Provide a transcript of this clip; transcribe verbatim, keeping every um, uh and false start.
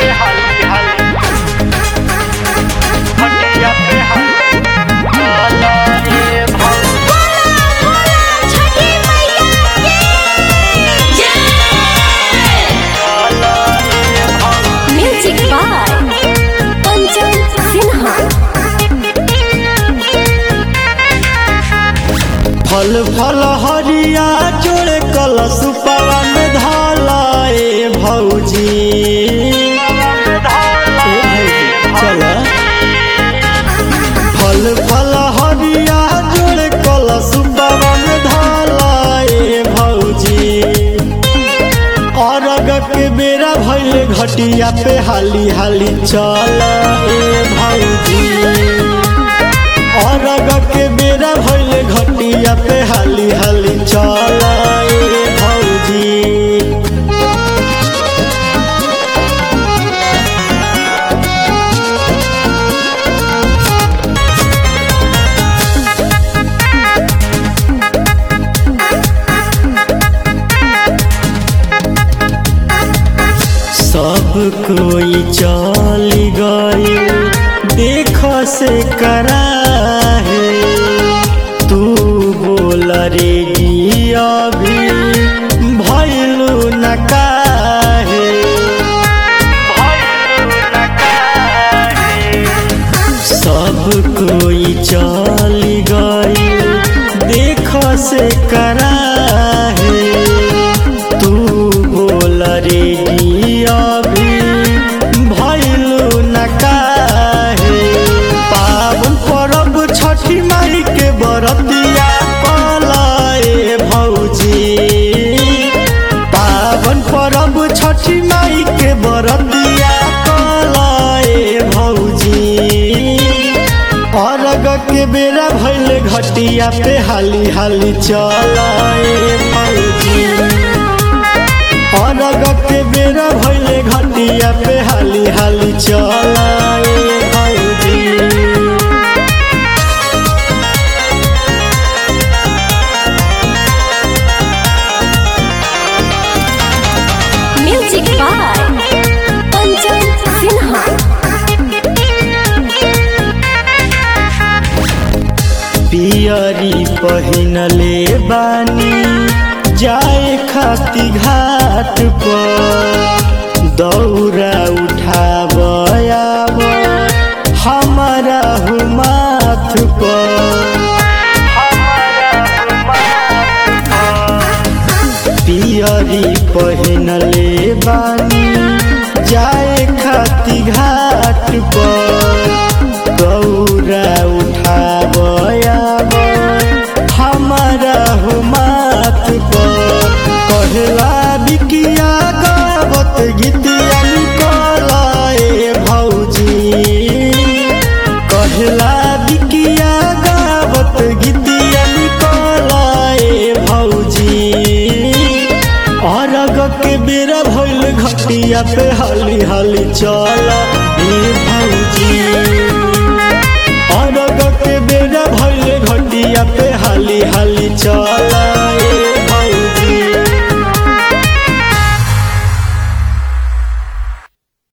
फल फल हरिया जोड़े कलश पवन धालाए भौजी चल फल फल हरिया जोड़े कलश पवन धालाए भौजी अरग के बेरा भइले घटिया पे हाली हाली चल ए भौजी अरग के बेरा भइले घटिया पे हाली हाली चल ए भौजी। सब कोई चल गई देख से करा है तू बोल रे अभी भइलू न काहे सब कोई चल गई देख से करा है तू बोल रे अभी भइलू न काहे पावन परब छठी माई के बरतिया कलाए भौजी पावन परब छठी माई के बरतिया कलाए भौजी अरग के बेरा भइले घटिया पे हाली हाली चलाए भौजी अरग के बेरा भइले घटिया पे हाली हाली चलाए भौजी। म्यूजिक बाय पंचम सिन्हा। पियरी पहिनले बानी जाए खाती घाट पर दौरा उठावयाव हमारा हुमाथ पर पियरी पहिनले बानी जाए खाती घाट पर दौरा उठावयाव हमारा हुमाथ पर कहला बिकिया गावत गीतिया निकलाए भौजी कहला बिकिया गावत गीतिया निकलाए भौजी अरग के बेरा भइल घटिया पे हाली हाली चल